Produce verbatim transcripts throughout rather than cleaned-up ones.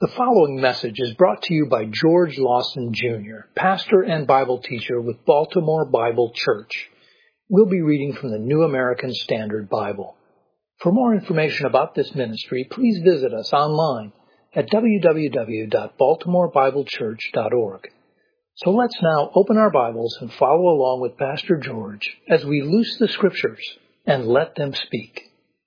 The following message is brought to you by George Lawson, Junior, pastor and Bible teacher with Baltimore Bible Church. We'll be reading from the New American Standard Bible. For more information about this ministry, please visit us online at w w w dot baltimore bible church dot org. So let's now open our Bibles and follow along with Pastor George as we loose the Scriptures and let them speak.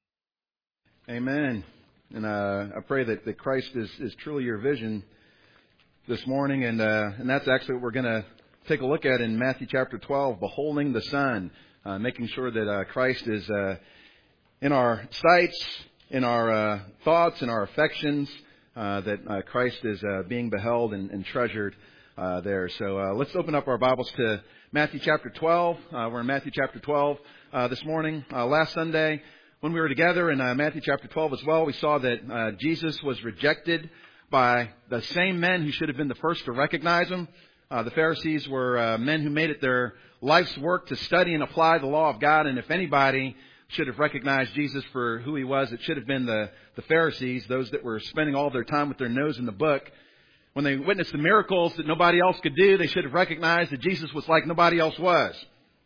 Amen. And uh, I pray that, that Christ is, is truly your vision this morning. And uh, and that's actually what we're going to take a look at in Matthew chapter twelve, beholding the Son, uh, making sure that uh, Christ is uh, in our sights, in our uh, thoughts, in our affections, uh, that uh, Christ is uh, being beheld and, and treasured uh, there. So uh, let's open up our Bibles to Matthew chapter twelve. Uh, we're in Matthew chapter twelve uh, this morning. Uh, last Sunday, when we were together in uh, Matthew chapter twelve as well, we saw that uh, Jesus was rejected by the same men who should have been the first to recognize him. Uh, the Pharisees were uh, men who made it their life's work to study and apply the law of God. And if anybody should have recognized Jesus for who he was, it should have been the, the Pharisees, those that were spending all their time with their nose in the book. When they witnessed the miracles that nobody else could do, they should have recognized that Jesus was like nobody else was.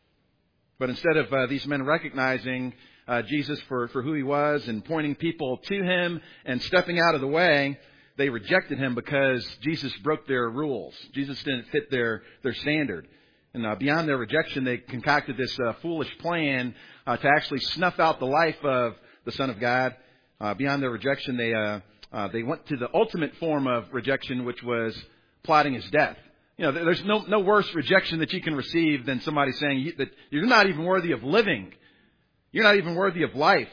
But instead of uh, these men recognizing Uh, Jesus for, for who he was and pointing people to him and stepping out of the way, they rejected him because Jesus broke their rules. Jesus didn't fit their, their standard. And uh, beyond their rejection, they concocted this uh, foolish plan uh, to actually snuff out the life of the Son of God. Uh, beyond their rejection, they uh, uh, they went to the ultimate form of rejection, which was plotting his death. You know, there's no, no worse rejection that you can receive than somebody saying that you're not even worthy of living. You're not even worthy of life.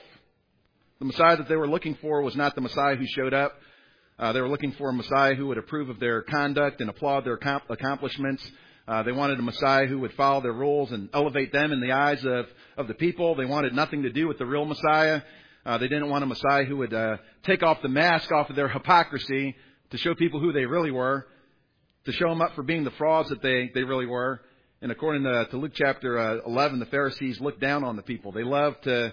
The Messiah that they were looking for was not the Messiah who showed up. Uh, they were looking for a Messiah who would approve of their conduct and applaud their accomplishments. Uh, they wanted a Messiah who would follow their rules and elevate them in the eyes of, of the people. They wanted nothing to do with the real Messiah. Uh, they didn't want a Messiah who would uh, take off the mask off of their hypocrisy to show people who they really were, to show them up for being the frauds that they, they really were. And according to, to Luke chapter uh, eleven, the Pharisees looked down on the people. They loved to,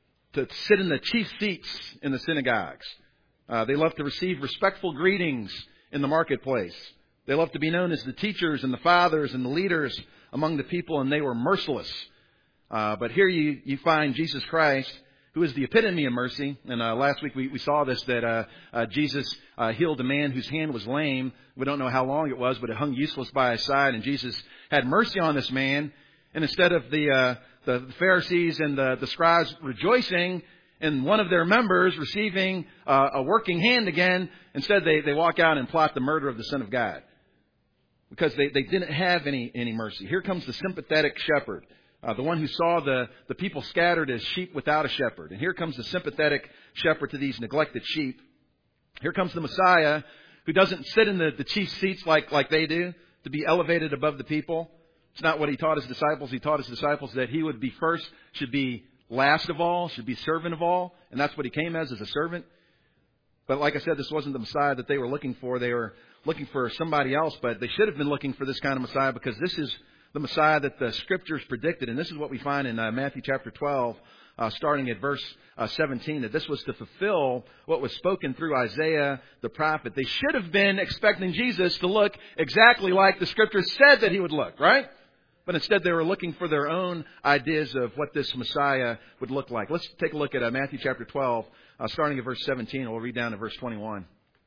to sit in the chief seats in the synagogues. Uh, they loved to receive respectful greetings in the marketplace. They loved to be known as the teachers and the fathers and the leaders among the people, and they were merciless. Uh, but here you, you find Jesus Christ, who is the epitome of mercy. And uh, last week we, we saw this, that uh, uh, Jesus uh, healed a man whose hand was lame. We don't know how long it was, but it hung useless by his side. And Jesus had mercy on this man. And instead of the uh, the Pharisees and the, the scribes rejoicing in one of their members receiving uh, a working hand again, instead they, they walk out and plot the murder of the Son of God. Because they, they didn't have any, any mercy. Here comes the sympathetic shepherd. Uh, the one who saw the, the people scattered as sheep without a shepherd. And here comes the sympathetic shepherd to these neglected sheep. Here comes the Messiah who doesn't sit in the, the chief seats like, like they do, to be elevated above the people. It's not what he taught his disciples. He taught his disciples that he would be first, should be last of all, should be servant of all. And that's what he came as, as a servant. But like I said, this wasn't the Messiah that they were looking for. They were looking for somebody else, but they should have been looking for this kind of Messiah, because this is the Messiah that the Scriptures predicted. And this is what we find in uh, Matthew chapter twelve, uh, starting at verse uh, seventeen, that this was to fulfill what was spoken through Isaiah the prophet. They should have been expecting Jesus to look exactly like the Scriptures said that he would look, right? But instead they were looking for their own ideas of what this Messiah would look like. Let's take a look at uh, Matthew chapter twelve, uh, starting at verse seventeen. And we'll read down to verse twenty-one.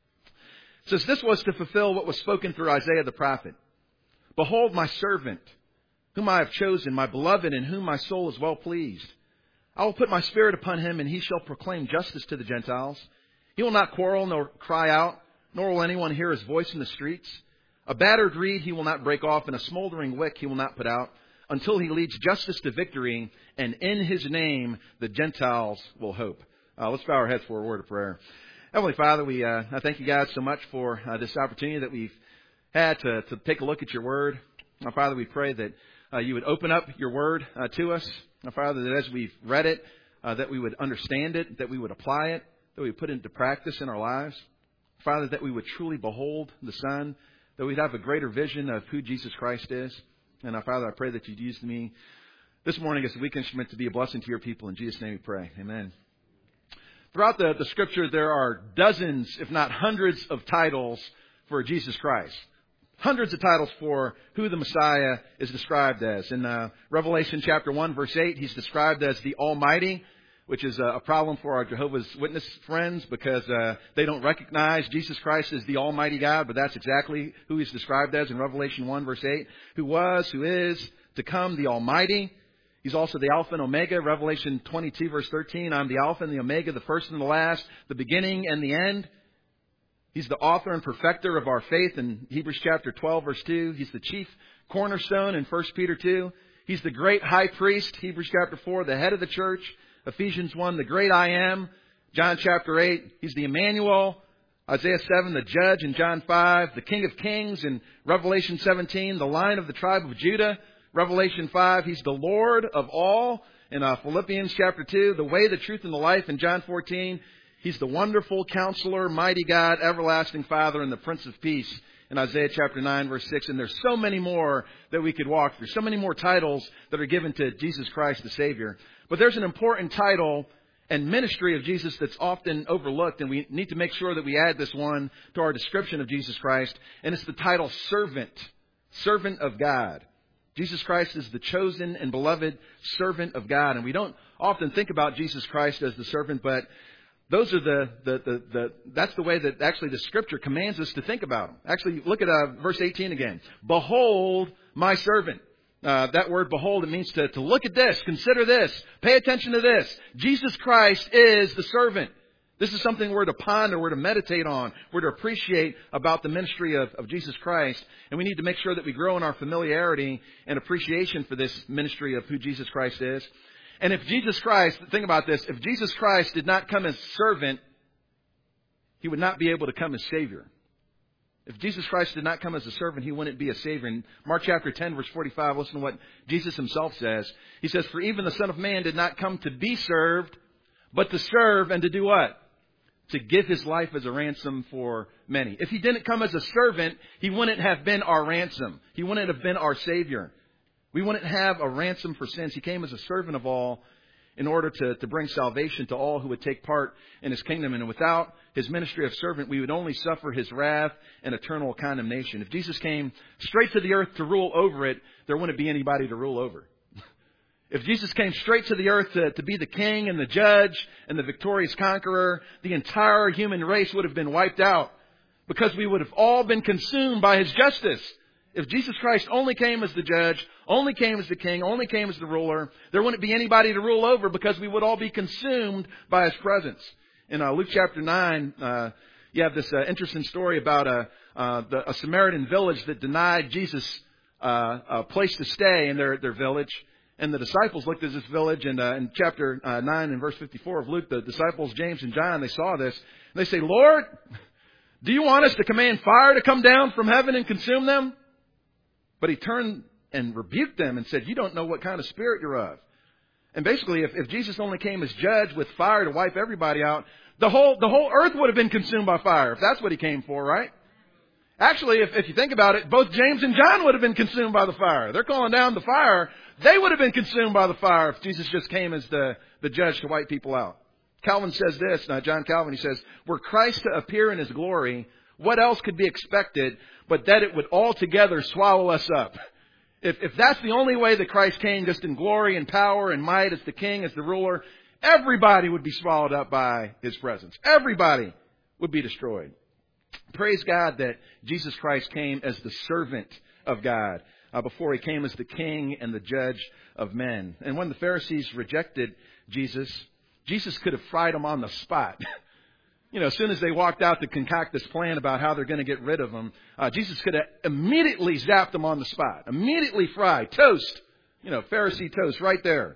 It says, "This was to fulfill what was spoken through Isaiah the prophet. Behold my servant, whom I have chosen, my beloved, in whom my soul is well pleased. I will put my spirit upon him, and he shall proclaim justice to the Gentiles. He will not quarrel nor cry out, nor will anyone hear his voice in the streets. A battered reed he will not break off, and a smoldering wick he will not put out, until he leads justice to victory, and in his name the Gentiles will hope." Uh, let's bow our heads for a word of prayer. Heavenly Father, we uh, I thank you, God, so much for uh, this opportunity that we've had to, to take a look at your word. Our Father, we pray that uh, you would open up your word uh, to us. Our Father, that as we've read it, uh, that we would understand it, that we would apply it, that we would put it into practice in our lives. Father, that we would truly behold the Son, that we'd have a greater vision of who Jesus Christ is. And our Father, I pray that you'd use me this morning as a weak instrument to be a blessing to your people. In Jesus' name we pray. Amen. Throughout the, the Scripture, there are dozens, if not hundreds, of titles for Jesus Christ. Hundreds of titles for who the Messiah is described as. In uh, Revelation chapter one, verse eight, He's described as the Almighty, which is a problem for our Jehovah's Witness friends because uh, they don't recognize Jesus Christ as the Almighty God, but that's exactly who He's described as in Revelation one, verse eight. Who was, who is, to come, the Almighty. He's also the Alpha and Omega. Revelation twenty-two, verse thirteen, I'm the Alpha and the Omega, the first and the last, the beginning and the end. He's the author and perfecter of our faith in Hebrews chapter twelve, verse two. He's the chief cornerstone in First Peter two. He's the great high priest, Hebrews chapter four, the head of the church. Ephesians one, the great I am. John chapter eight, He's the Emmanuel. Isaiah seven, the judge in John five. The King of Kings in Revelation seventeen, the Lion of the tribe of Judah. Revelation five, He's the Lord of all. In uh, Philippians chapter two, the way, the truth, and the life. In John fourteen, He's the wonderful counselor, mighty God, everlasting Father, and the Prince of Peace in Isaiah chapter nine, verse six. And there's so many more that we could walk through. So many more titles that are given to Jesus Christ, the Savior. But there's an important title and ministry of Jesus that's often overlooked, and we need to make sure that we add this one to our description of Jesus Christ. And it's the title servant, servant of God. Jesus Christ is the chosen and beloved servant of God. And we don't often think about Jesus Christ as the servant, but Those are the, the, the, the, that's the way that actually the Scripture commands us to think about Him. Actually, look at uh, verse eighteen again. Behold my servant. Uh, that word behold, it means to, to look at this, consider this, pay attention to this. Jesus Christ is the servant. This is something we're to ponder, we're to meditate on, we're to appreciate about the ministry of, of Jesus Christ. And we need to make sure that we grow in our familiarity and appreciation for this ministry of who Jesus Christ is. And if Jesus Christ, think about this, if Jesus Christ did not come as servant, He would not be able to come as Savior. If Jesus Christ did not come as a servant, He wouldn't be a Savior. In Mark chapter ten, verse forty-five, listen to what Jesus Himself says. He says, for even the Son of Man did not come to be served, but to serve and to do what? To give His life as a ransom for many. If He didn't come as a servant, He wouldn't have been our ransom. He wouldn't have been our Savior. We wouldn't have a ransom for sins. He came as a servant of all in order to, to bring salvation to all who would take part in His kingdom. And without His ministry of servant, we would only suffer His wrath and eternal condemnation. If Jesus came straight to the earth to rule over it, there wouldn't be anybody to rule over. If Jesus came straight to the earth to, to be the king and the judge and the victorious conqueror, the entire human race would have been wiped out because we would have all been consumed by His justice. If Jesus Christ only came as the judge, only came as the king, only came as the ruler, there wouldn't be anybody to rule over because we would all be consumed by His presence. In uh, Luke chapter nine, uh, you have this uh, interesting story about a, uh, the, a Samaritan village that denied Jesus uh, a place to stay in their, their village. And the disciples looked at this village, and uh, in chapter uh, nine and verse fifty-four of Luke, the disciples, James and John, they saw this. And they say, Lord, do you want us to command fire to come down from heaven and consume them? But He turned and rebuked them and said, you don't know what kind of spirit you're of. And basically, if, if Jesus only came as judge with fire to wipe everybody out, the whole the whole earth would have been consumed by fire, if that's what He came for, right? Actually, if, if you think about it, both James and John would have been consumed by the fire. They're calling down the fire. They would have been consumed by the fire if Jesus just came as the, the judge to wipe people out. Calvin says this, now John Calvin, he says, were Christ to appear in His glory, what else could be expected but that it would altogether swallow us up? If, if that's the only way that Christ came, just in glory and power and might as the king, as the ruler, everybody would be swallowed up by His presence. Everybody would be destroyed. Praise God that Jesus Christ came as the servant of God uh, before He came as the king and the judge of men. And when the Pharisees rejected Jesus, Jesus could have fried them on the spot. You know, as soon as they walked out to concoct this plan about how they're going to get rid of them, uh, Jesus could have immediately zapped them on the spot. Immediately fried. Toast. You know, Pharisee toast right there.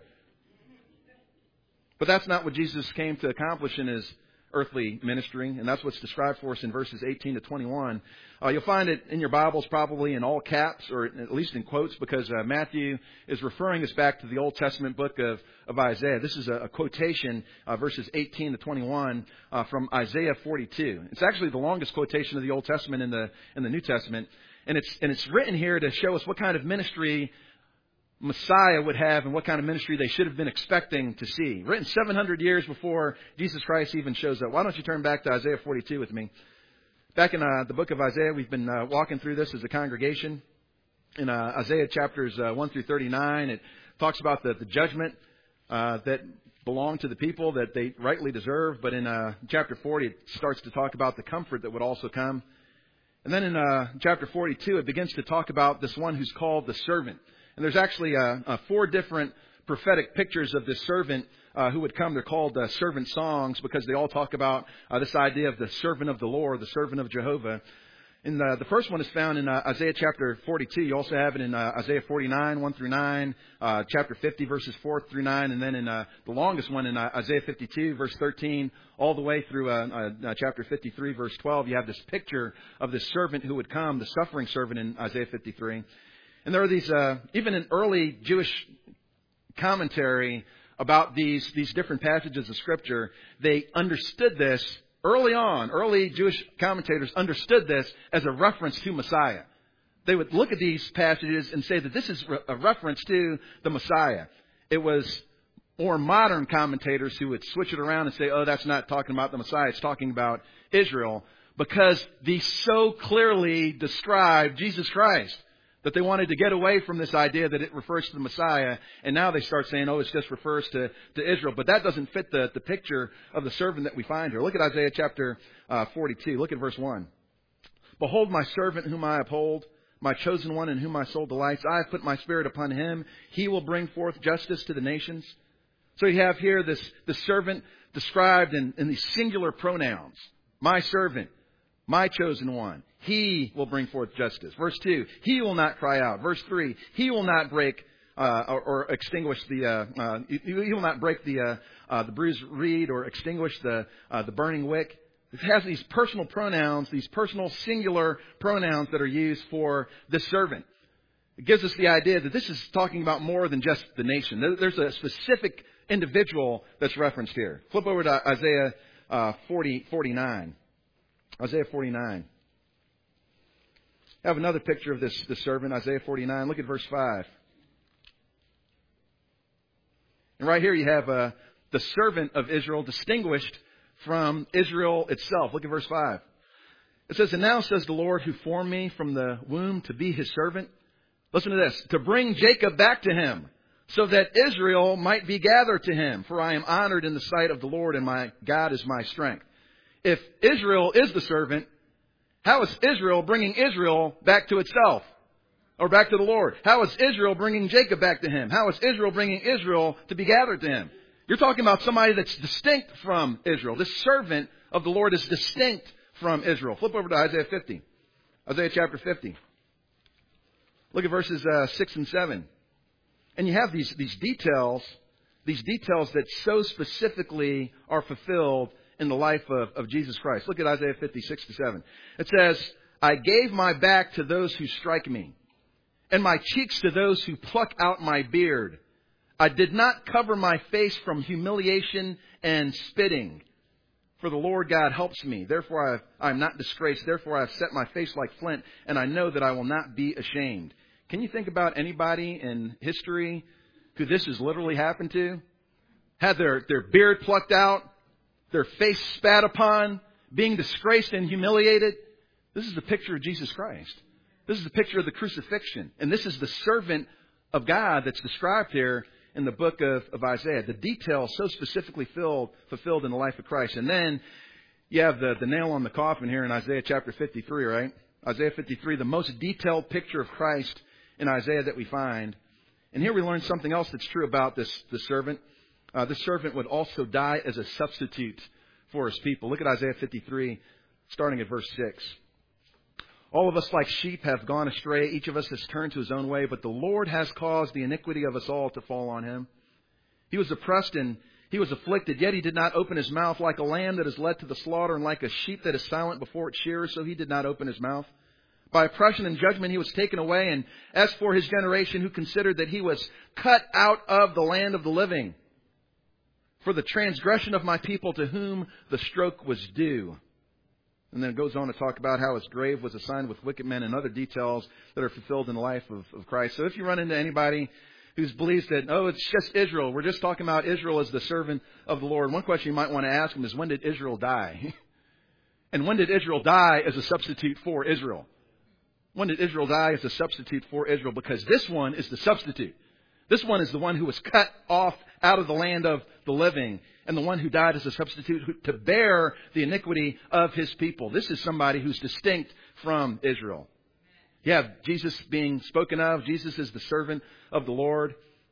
But that's not what Jesus came to accomplish in His earthly ministry, and that's what's described for us in verses eighteen to twenty-one. Uh, you'll find it in your Bibles probably in all caps, or at least in quotes, because uh, Matthew is referring us back to the Old Testament book of, of Isaiah. This is a, a quotation, uh, verses eighteen to twenty-one, uh, from Isaiah forty-two. It's actually the longest quotation of the Old Testament in the in the New Testament, and it's and it's written here to show us what kind of ministry Messiah would have and what kind of ministry they should have been expecting to see. Written seven hundred years before Jesus Christ even shows up. Why don't you turn back to Isaiah forty-two with me? Back in uh, the book of Isaiah, we've been uh, walking through this as a congregation. In uh, Isaiah chapters uh, one through thirty-nine, it talks about the, the judgment uh, that belonged to the people that they rightly deserve. But in uh, chapter forty, it starts to talk about the comfort that would also come. And then in uh, chapter forty-two, it begins to talk about this one who's called the servant. And there's actually uh, uh, four different prophetic pictures of this servant uh, who would come. They're called uh, servant songs because they all talk about uh, this idea of the servant of the Lord, the servant of Jehovah. And the, the first one is found in uh, Isaiah chapter forty-two. You also have it in uh, Isaiah forty-nine, one through nine, uh, chapter fifty, verses four through nine, and then in uh, the longest one in uh, Isaiah fifty-two, verse thirteen, all the way through uh, uh, chapter fifty-three, verse twelve. You have this picture of this servant who would come, the suffering servant in Isaiah fifty-three. And there are these, uh, even in early Jewish commentary about these, these different passages of Scripture, they understood this early on. Early Jewish commentators understood this as a reference to Messiah. They would look at these passages and say that this is a reference to the Messiah. It was more modern commentators who would switch it around and say, oh, that's not talking about the Messiah, it's talking about Israel, because these so clearly describe Jesus Christ. That they wanted to get away from this idea that it refers to the Messiah. And now they start saying, oh, it just refers to, to Israel. But that doesn't fit the, the picture of the servant that we find here. Look at Isaiah chapter uh, forty-two. Look at verse one. Behold my servant whom I uphold, my chosen one in whom my soul delights. I have put my spirit upon him. He will bring forth justice to the nations. So you have here this, this servant described in, in these singular pronouns. My servant, my chosen one. He will bring forth justice. Verse two, he will not cry out. Verse three, he will not break uh, or, or extinguish the. Uh, uh, he, he will not break the uh, uh, the bruised reed or extinguish the uh, the burning wick. It has these personal pronouns, these personal singular pronouns that are used for this servant. It gives us the idea that this is talking about more than just the nation. There's a specific individual that's referenced here. Flip over to Isaiah uh, forty, forty-nine. Isaiah forty-nine. I have another picture of this, this servant, Isaiah forty-nine. Look at verse five. And right here you have uh, the servant of Israel distinguished from Israel itself. Look at verse five. It says, and now says the Lord who formed me from the womb to be his servant. Listen to this. To bring Jacob back to him, so that Israel might be gathered to him. For I am honored in the sight of the Lord, and my God is my strength. If Israel is the servant, how is Israel bringing Israel back to itself? Or back to the Lord? How is Israel bringing Jacob back to him? How is Israel bringing Israel to be gathered to him? You're talking about somebody that's distinct from Israel. This servant of the Lord is distinct from Israel. Flip over to Isaiah fifty. Isaiah chapter fifty. Look at verses uh, six and seven. And you have these, these details, these details that so specifically are fulfilled in the life of, of Jesus Christ. Look at Isaiah fifty, six to seven. It says, I gave my back to those who strike me, and my cheeks to those who pluck out my beard. I did not cover my face from humiliation and spitting. For the Lord God helps me. Therefore I am not disgraced. Therefore I have set my face like flint, and I know that I will not be ashamed. Can you think about anybody in history who this has literally happened to? Had their, their beard plucked out, their face spat upon, being disgraced and humiliated. This is the picture of Jesus Christ. This is the picture of the crucifixion. And this is the servant of God that's described here in the book of, of Isaiah. The details so specifically filled, fulfilled in the life of Christ. And then you have the, the nail on the coffin here in Isaiah chapter fifty-three, right? Isaiah fifty-three, the most detailed picture of Christ in Isaiah that we find. And here we learn something else that's true about this, this servant. Uh, this servant would also die as a substitute for his people. Look at Isaiah fifty-three, starting at verse six. All of us like sheep have gone astray. Each of us has turned to his own way. But the Lord has caused the iniquity of us all to fall on him. He was oppressed and he was afflicted, yet he did not open his mouth. Like a lamb that is led to the slaughter, and like a sheep that is silent before its shearers, so he did not open his mouth. By oppression and judgment he was taken away. And as for his generation, who considered that he was cut out of the land of the living, for the transgression of my people to whom the stroke was due. And then it goes on to talk about how his grave was assigned with wicked men and other details that are fulfilled in the life of, of Christ. So if you run into anybody who believes that, oh, it's just Israel. We're just talking about Israel as the servant of the Lord. One question you might want to ask him is, when did Israel die? And when did Israel die as a substitute for Israel? When did Israel die as a substitute for Israel? Because this one is the substitute. This one is the one who was cut off out of the land of the living, and the one who died as a substitute to bear the iniquity of his people. This is somebody who's distinct from Israel. You have Jesus being spoken of. Jesus is the servant of the Lord.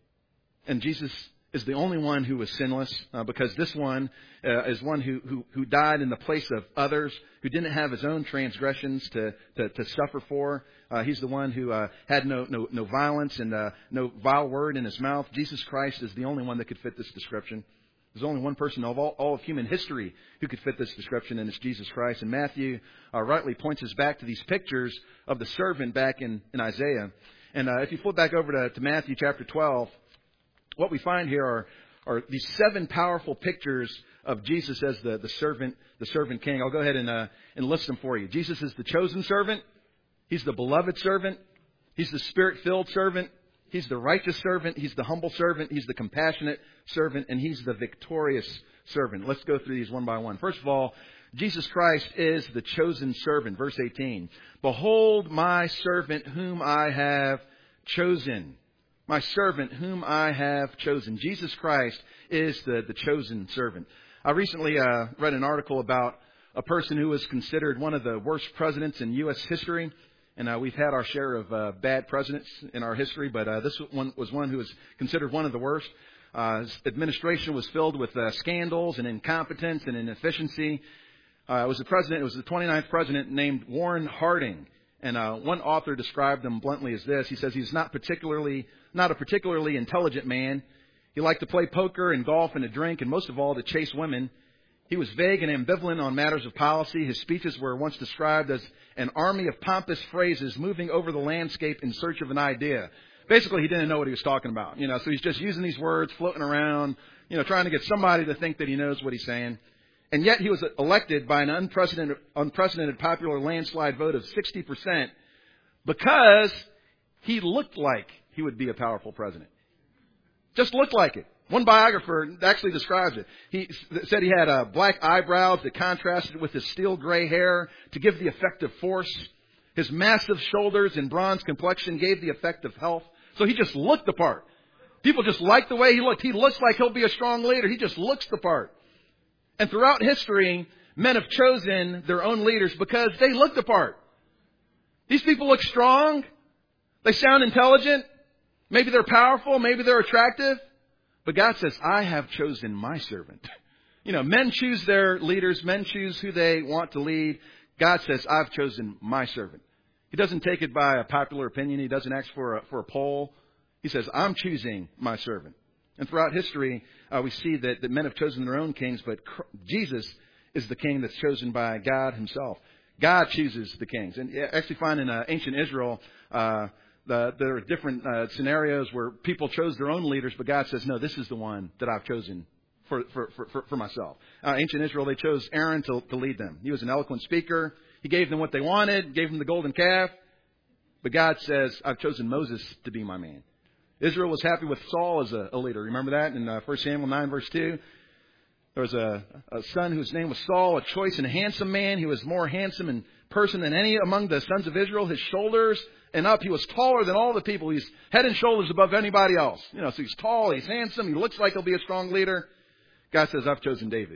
And Jesus is the only one who was sinless, uh, because this one uh, is one who, who, who died in the place of others, who didn't have his own transgressions to, to, to suffer for. Uh, he's the one who uh, had no, no, no violence and uh, no vile word in his mouth. Jesus Christ is the only one that could fit this description. There's only one person of all, all of human history who could fit this description, and it's Jesus Christ. And Matthew uh, rightly points us back to these pictures of the servant back in, in Isaiah. And uh, if you flip back over to, to Matthew chapter twelve, what we find here are, are these seven powerful pictures of Jesus as the, the servant, the servant king. I'll go ahead and, uh, and list them for you. Jesus is the chosen servant. He's the beloved servant. He's the spirit-filled servant. He's the righteous servant. He's the humble servant. He's the compassionate servant. And he's the victorious servant. Let's go through these one by one. First of all, Jesus Christ is the chosen servant. Verse eighteen. Behold my servant whom I have chosen. My servant whom I have chosen. Jesus Christ is the, the chosen servant. I recently uh, read an article about a person who was considered one of the worst presidents in U S history. And uh, we've had our share of uh, bad presidents in our history, but uh, this one was one who was considered one of the worst. Uh, his administration was filled with uh, scandals and incompetence and inefficiency. Uh, it was the president. It was the twenty-ninth president named Warren Harding. And uh, one author described him bluntly as this. He says he's not particularly, not a particularly intelligent man. He liked to play poker and golf and to drink, and most of all to chase women. He was vague and ambivalent on matters of policy. His speeches were once described as an army of pompous phrases moving over the landscape in search of an idea. Basically, he didn't know what he was talking about. You know, so he's just using these words, floating around, you know, trying to get somebody to think that he knows what he's saying. And yet he was elected by an unprecedented, unprecedented popular landslide vote of sixty percent because he looked like he would be a powerful president. Just looked like it. One biographer actually describes it. He said he had uh, black eyebrows that contrasted with his steel gray hair to give the effect of force. His massive shoulders and bronze complexion gave the effect of health. So he just looked the part. People just like the way he looked. He looks like he'll be a strong leader. He just looks the part. And throughout history, men have chosen their own leaders because they look the part. These people look strong. They sound intelligent. Maybe they're powerful. Maybe they're attractive. But God says, I have chosen my servant. You know, men choose their leaders. Men choose who they want to lead. God says, I've chosen my servant. He doesn't take it by a popular opinion. He doesn't ask for a, for a poll. He says, I'm choosing my servant. And throughout history, uh, we see that, that men have chosen their own kings, but Jesus is the king that's chosen by God himself. God chooses the kings. And you actually find in uh, ancient Israel, uh, The, there are different uh, scenarios where people chose their own leaders, but God says, no, this is the one that I've chosen for, for, for, for myself. Uh, ancient Israel, they chose Aaron to, to lead them. He was an eloquent speaker. He gave them what they wanted, gave them the golden calf. But God says, I've chosen Moses to be my man. Israel was happy with Saul as a, a leader. Remember that in uh, First Samuel nine, verse two? There was a, a son whose name was Saul, a choice and a handsome man. He was more handsome in person than any among the sons of Israel. His shoulders and up, he was taller than all the people. He's head and shoulders above anybody else. You know, so he's tall, he's handsome, he looks like he'll be a strong leader. God says, I've chosen David.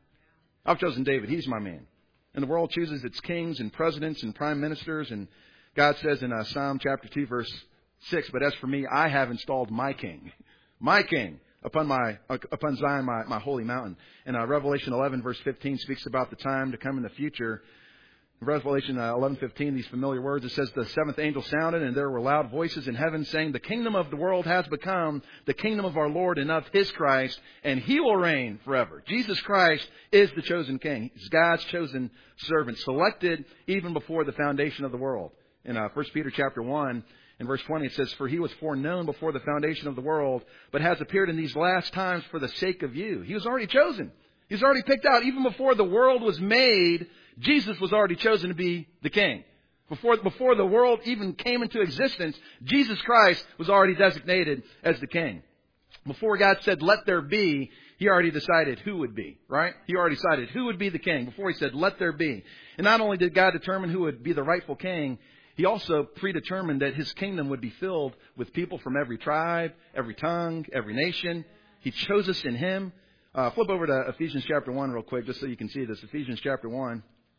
I've chosen David. He's my man. And the world chooses its kings and presidents and prime ministers. And God says in uh, Psalm chapter two, verse six, but as for me, I have installed my king, my king, upon my upon Zion, my, my holy mountain. And uh, Revelation eleven, verse fifteen speaks about the time to come in the future. In Revelation eleven fifteen, these familiar words, it says, the seventh angel sounded, and there were loud voices in heaven saying, the kingdom of the world has become the kingdom of our Lord and of his Christ, and he will reign forever. Jesus Christ is the chosen king. He's God's chosen servant, selected even before the foundation of the world. In uh, First Peter chapter one, in verse twenty, it says, for he was foreknown before the foundation of the world, but has appeared in these last times for the sake of you. He was already chosen. He was already picked out. Even before the world was made, Jesus was already chosen to be the king. Before, before the world even came into existence, Jesus Christ was already designated as the king. Before God said, let there be, He already decided who would be, right? He already decided who would be the king before He said, let there be. And not only did God determine who would be the rightful king, He also predetermined that His kingdom would be filled with people from every tribe, every tongue, every nation. He chose us in Him. Uh, flip over to Ephesians chapter one real quick, just so you can see this. Ephesians chapter one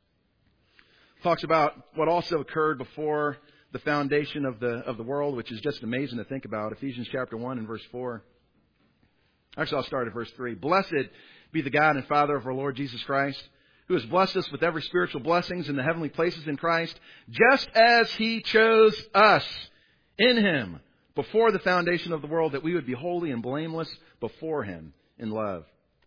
talks about what also occurred before the foundation of the of the world, which is just amazing to think about. Ephesians chapter one and verse four. Actually, I'll start at verse three. Blessed be the God and Father of our Lord Jesus Christ, who has blessed us with every spiritual blessings in the heavenly places in Christ, just as He chose us in Him before the foundation of the world, that we would be holy and blameless before Him in love.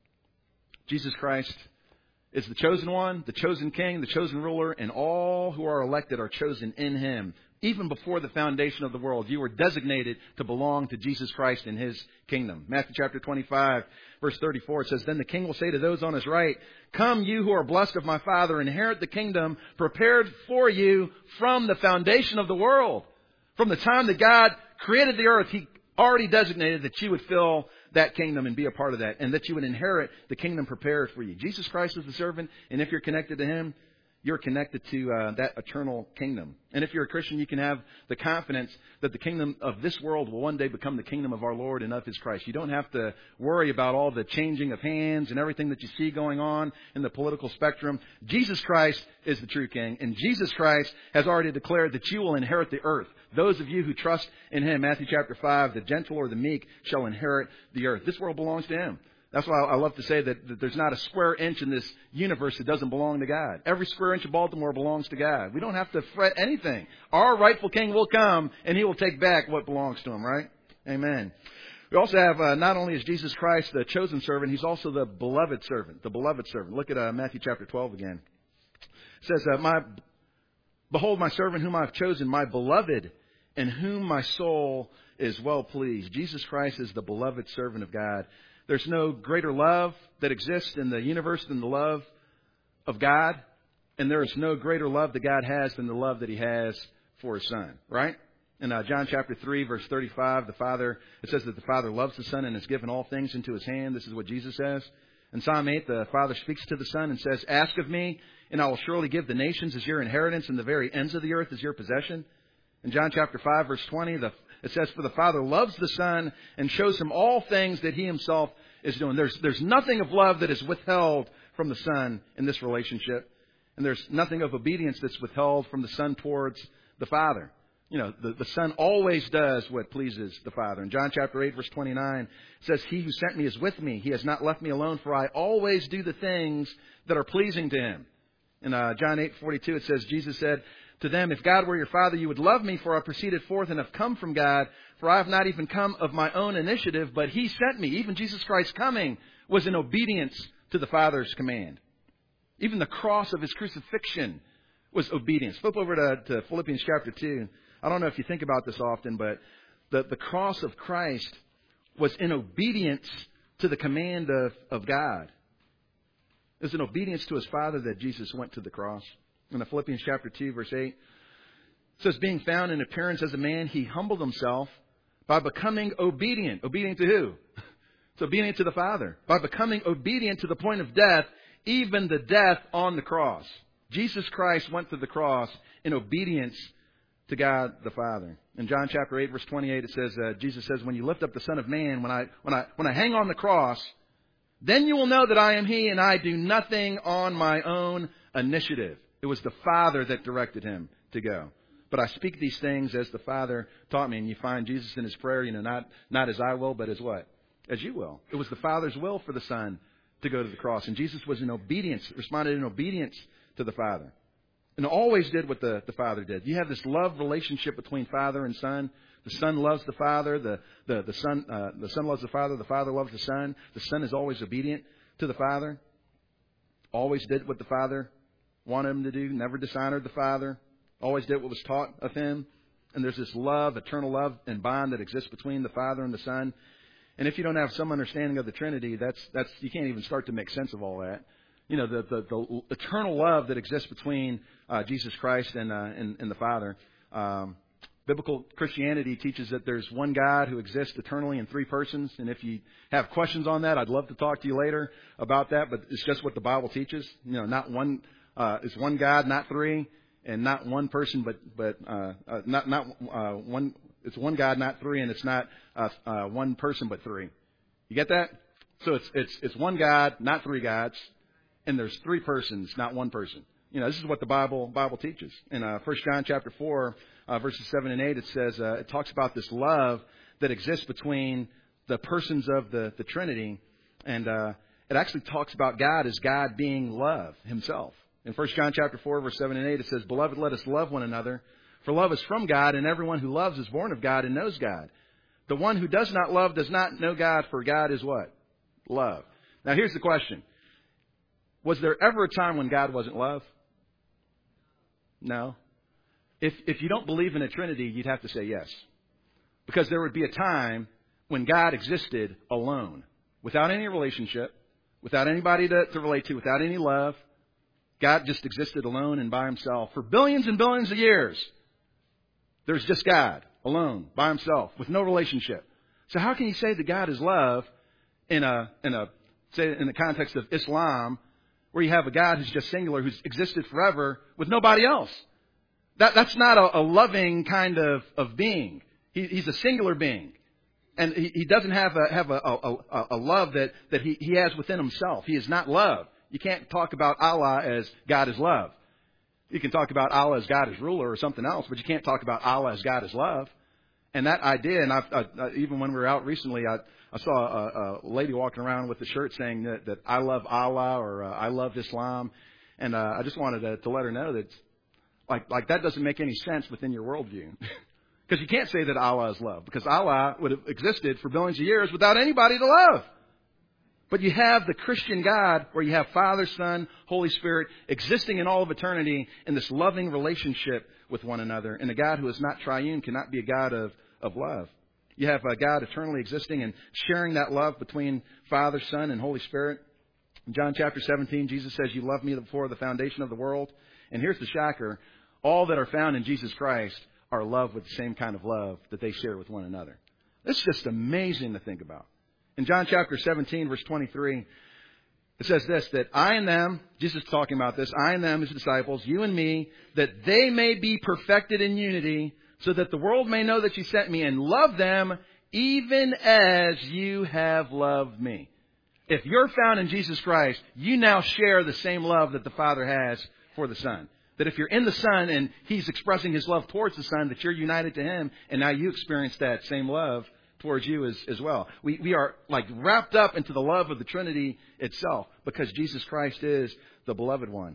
Jesus Christ is the chosen one, the chosen king, the chosen ruler, and all who are elected are chosen in Him. Even before the foundation of the world, you were designated to belong to Jesus Christ and His kingdom. Matthew chapter twenty-five, verse thirty-four, it says, Then the king will say to those on his right, Come, you who are blessed of my Father, inherit the kingdom prepared for you from the foundation of the world. From the time that God created the earth, He already designated that you would fill that kingdom and be a part of that, and that you would inherit the kingdom prepared for you. Jesus Christ is the servant, and if you're connected to Him, you're connected to uh, that eternal kingdom. And if you're a Christian, you can have the confidence that the kingdom of this world will one day become the kingdom of our Lord and of His Christ. You don't have to worry about all the changing of hands and everything that you see going on in the political spectrum. Jesus Christ is the true king, and Jesus Christ has already declared that you will inherit the earth. Those of you who trust in Him, Matthew chapter five, the gentle or the meek shall inherit the earth. This world belongs to Him. That's why I love to say that, that there's not a square inch in this universe that doesn't belong to God. Every square inch of Baltimore belongs to God. We don't have to fret anything. Our rightful king will come, and He will take back what belongs to Him, right? Amen. We also have, uh, not only is Jesus Christ the chosen servant, He's also the beloved servant, the beloved servant. Look at uh, Matthew chapter twelve again. It says, uh, "My Behold my servant whom I have chosen, my beloved, in whom my soul is well pleased." Jesus Christ is the beloved servant of God. There's no greater love that exists in the universe than the love of God. And there is no greater love that God has than the love that He has for His Son, right? In uh, John chapter three, verse thirty-five, the Father, it says that the Father loves the Son and has given all things into His hand. This is what Jesus says. In Psalm eight, the Father speaks to the Son and says, Ask of me, and I will surely give the nations as your inheritance and the very ends of the earth as your possession. In John chapter five, verse twenty, the It says, For the Father loves the Son and shows Him all things that He Himself is doing. There's, there's nothing of love that is withheld from the Son in this relationship. And there's nothing of obedience that's withheld from the Son towards the Father. You know, the, the Son always does what pleases the Father. In John chapter eight, verse twenty-nine, it says, He who sent me is with me. He has not left me alone, for I always do the things that are pleasing to Him. In uh, John eight, forty-two, it says, Jesus said to them, If God were your Father, you would love me, for I proceeded forth and have come from God. For I have not even come of my own initiative, but He sent me. Even Jesus Christ's coming was in obedience to the Father's command. Even the cross of His crucifixion was obedience. Flip over to, to Philippians chapter two. I don't know if you think about this often, but the, the cross of Christ was in obedience to the command of, of God. It was in obedience to His Father that Jesus went to the cross. In Philippians chapter two, verse eight, it says, Being found in appearance as a man, He humbled Himself by becoming obedient. Obedient to who? It's obedient to the Father. By becoming obedient to the point of death, even the death on the cross. Jesus Christ went to the cross in obedience to God the Father. In John chapter eight, verse twenty-eight, it says, uh, Jesus says, When you lift up the Son of Man, when I, when I, when I hang on the cross, then you will know that I am He, and I do nothing on my own initiative. It was the Father that directed Him to go. But I speak these things as the Father taught me. And you find Jesus in His prayer, you know, not, not as I will, but as what? As you will. It was the Father's will for the Son to go to the cross. And Jesus was in obedience, responded in obedience to the Father. And always did what the, the Father did. You have this love relationship between Father and Son. The Son loves the Father. The, the, the, son, uh, the Son loves the Father. The Father loves the Son. The Son is always obedient to the Father. Always did what the Father wanted Him to do. Never dishonored the Father. Always did what was taught of Him. And there's this love, eternal love and bond that exists between the Father and the Son. And if you don't have some understanding of the Trinity, that's that's you can't even start to make sense of all that. you know, the, the, the eternal love that exists between uh, Jesus Christ and, uh, and, and the Father. Um, biblical Christianity teaches that there's one God who exists eternally in three persons. And if you have questions on that, I'd love to talk to you later about that. But it's just what the Bible teaches. You know, not one, uh, it's one God, not three, and not one person, but, but, uh, uh not, not, uh, one, it's one God, not three, and it's not, uh, uh, one person, but three. You get that? So it's, it's, it's one God, not three gods. And there's three persons, not one person. You know, this is what the Bible Bible teaches. In uh, First John chapter four, uh, verses seven and eight, it says, uh, it talks about this love that exists between the persons of the, the Trinity. And uh, it actually talks about God as God being love himself. In First John chapter four, verse seven and eight, it says, Beloved, let us love one another, for love is from God, and everyone who loves is born of God and knows God. The one who does not love does not know God, for God is what? Love. Now, here's the question. Was there ever a time when God wasn't love? No. If if you don't believe in a Trinity, you'd have to say yes. Because there would be a time when God existed alone, without any relationship, without anybody to, to relate to, without any love. God just existed alone and by himself for billions and billions of years. There's just God alone, by himself, with no relationship. So how can you say that God is love in a in a say in the context of Islam, where you have a God who's just singular, who's existed forever with nobody else? That, that's not a, a loving kind of, of being. He, he's a singular being. And he, he doesn't have a, have a, a, a love that, that he, he has within himself. He is not love. You can't talk about Allah as God is love. You can talk about Allah as God is ruler or something else, but you can't talk about Allah as God is love. And that idea, and I, I, even when we were out recently, I, I saw a, a lady walking around with a shirt saying that, that I love Allah or uh, I love Islam. And uh, I just wanted to, to let her know that like, like that doesn't make any sense within your worldview. Because you can't say that Allah is love, because Allah would have existed for billions of years without anybody to love. But you have the Christian God where you have Father, Son, Holy Spirit existing in all of eternity in this loving relationship with one another. And a God who is not triune cannot be a God of, of love. You have a God eternally existing and sharing that love between Father, Son, and Holy Spirit. In John chapter seventeen, Jesus says, You loved me before the foundation of the world. And here's the shocker. All that are found in Jesus Christ are loved with the same kind of love that they share with one another. This is just amazing to think about. In John chapter seventeen, verse twenty-three, it says this, that I and them, Jesus is talking about this, I and them, his disciples, you and me, that they may be perfected in unity, so that the world may know that you sent me and love them even as you have loved me. If you're found in Jesus Christ, you now share the same love that the Father has for the Son. That if you're in the Son and he's expressing his love towards the Son, that you're united to him, and now you experience that same love towards you as, as well. We, we are like wrapped up into the love of the Trinity itself because Jesus Christ is the beloved one.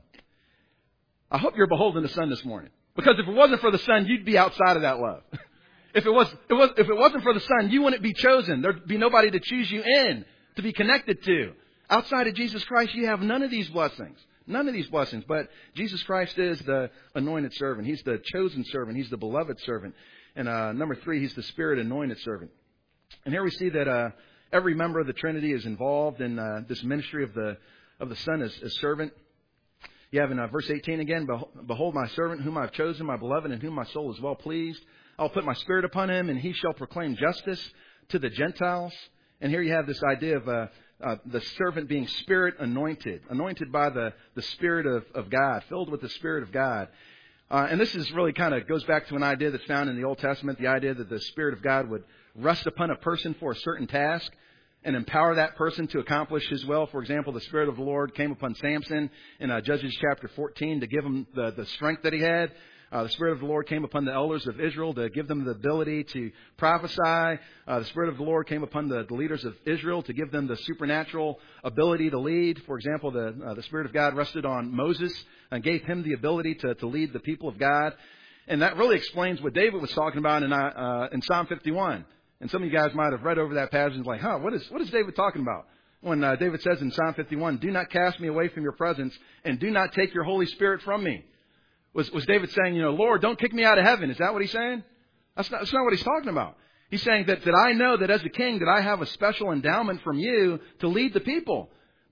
I hope you're beholden to the Son this morning. Because if it wasn't for the Son, you'd be outside of that love. If it was, it was, if it wasn't for the Son, you wouldn't be chosen. There'd be nobody to choose you in, to be connected to. Outside of Jesus Christ, you have none of these blessings. None of these blessings. But Jesus Christ is the anointed servant. He's the chosen servant. He's the beloved servant. And uh, number three, he's the Spirit anointed servant. And here we see that uh, every member of the Trinity is involved in uh, this ministry of the of the Son as, as servant. You have in uh, verse eighteen again, Behold my servant whom I have chosen, my beloved, in whom my soul is well pleased. I'll put my Spirit upon him, and he shall proclaim justice to the Gentiles. And here you have this idea of uh, uh, the servant being Spirit anointed, anointed by the, the Spirit of, of God, filled with the Spirit of God. Uh, and this is really kind of goes back to an idea that's found in the Old Testament, the idea that the Spirit of God would rest upon a person for a certain task and empower that person to accomplish his will. For example, the Spirit of the Lord came upon Samson in uh, Judges chapter fourteen to give him the, the strength that he had. Uh, the Spirit of the Lord came upon the elders of Israel to give them the ability to prophesy. Uh, the Spirit of the Lord came upon the, the leaders of Israel to give them the supernatural ability to lead. For example, the, uh, the Spirit of God rested on Moses and gave him the ability to, to lead the people of God. And that really explains what David was talking about in, uh, in Psalm fifty-one. And some of you guys might have read over that passage and like, huh, what is, what is David talking about? When uh, David says in Psalm fifty-one, do not cast me away from your presence and do not take your Holy Spirit from me. Was, was David saying, you know, Lord, don't kick me out of heaven? Is that what he's saying? That's not, that's not what he's talking about. He's saying that, that I know that as a king that I have a special endowment from you to lead the people.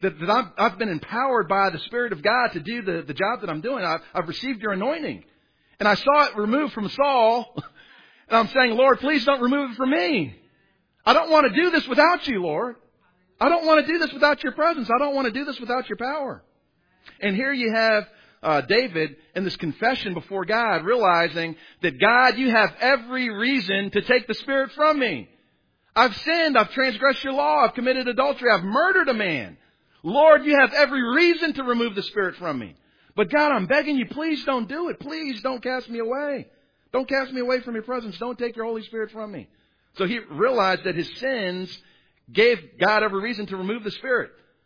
That, that I've, I've been empowered by the Spirit of God to do the, the job that I'm doing. I've, I've received your anointing. And I saw it removed from Saul. And I'm saying, Lord, please don't remove it from me. I don't want to do this without you, Lord. I don't want to do this without your presence. I don't want to do this without your power. And here you have uh, David in this confession before God, realizing that, God, you have every reason to take the Spirit from me. I've sinned. I've transgressed your law. I've committed adultery. I've murdered a man. Lord, you have every reason to remove the Spirit from me. But God, I'm begging you, please don't do it. Please don't cast me away. Don't cast me away from your presence. Don't take your Holy Spirit from me. So he realized that his sins gave God every reason to remove the Spirit.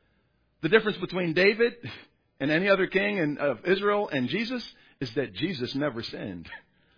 The difference between David and any other king in, of Israel and Jesus is that Jesus never sinned.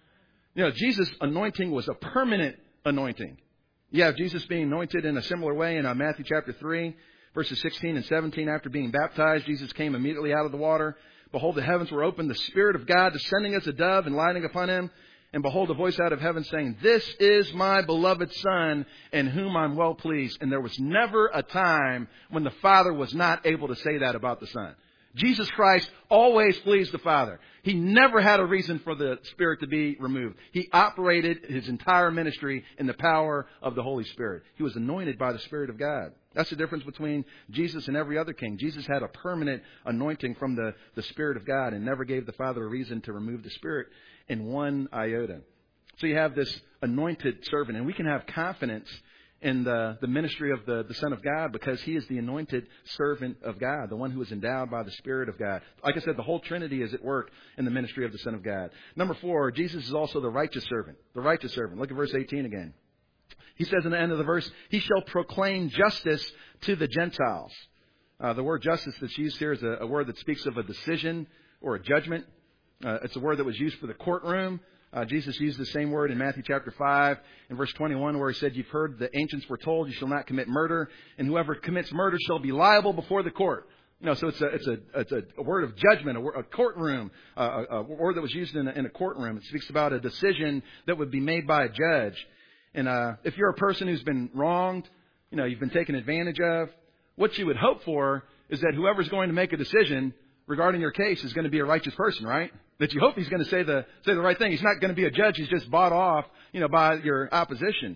You know, Jesus' anointing was a permanent anointing. You have Jesus being anointed in a similar way in uh, Matthew chapter three, verses sixteen and seventeen. After being baptized, Jesus came immediately out of the water. Behold, the heavens were opened, the Spirit of God descending as a dove and lighting upon him. And behold, a voice out of heaven saying, this is my beloved Son, in whom I'm well pleased. And there was never a time when the Father was not able to say that about the Son. Jesus Christ always pleased the Father. He never had a reason for the Spirit to be removed. He operated his entire ministry in the power of the Holy Spirit. He was anointed by the Spirit of God. That's the difference between Jesus and every other king. Jesus had a permanent anointing from the, the Spirit of God and never gave the Father a reason to remove the Spirit in one iota. So you have this anointed servant, and we can have confidence in the, the ministry of the, the Son of God because he is the anointed servant of God, the one who is endowed by the Spirit of God. Like I said, the whole Trinity is at work in the ministry of the Son of God. Number four, Jesus is also the righteous servant. The righteous servant. Look at verse eighteen again. He says in the end of the verse, he shall proclaim justice to the Gentiles. Uh, the word justice that's used here is a, a word that speaks of a decision or a judgment. Uh, it's a word that was used for the courtroom. Uh, Jesus used the same word in Matthew chapter five in verse twenty-one where he said, you've heard the ancients were told you shall not commit murder, and whoever commits murder shall be liable before the court. You know, so it's a it's a it's a, a word of judgment, a, a courtroom, uh, a, a word that was used in a, in a courtroom. It speaks about a decision that would be made by a judge. And uh, if you're a person who's been wronged, you know, you've been taken advantage of, what you would hope for is that whoever's going to make a decision regarding your case is going to be a righteous person, right? That you hope he's going to say the say the right thing. He's not going to be a judge who's just bought off, you know, by your opposition.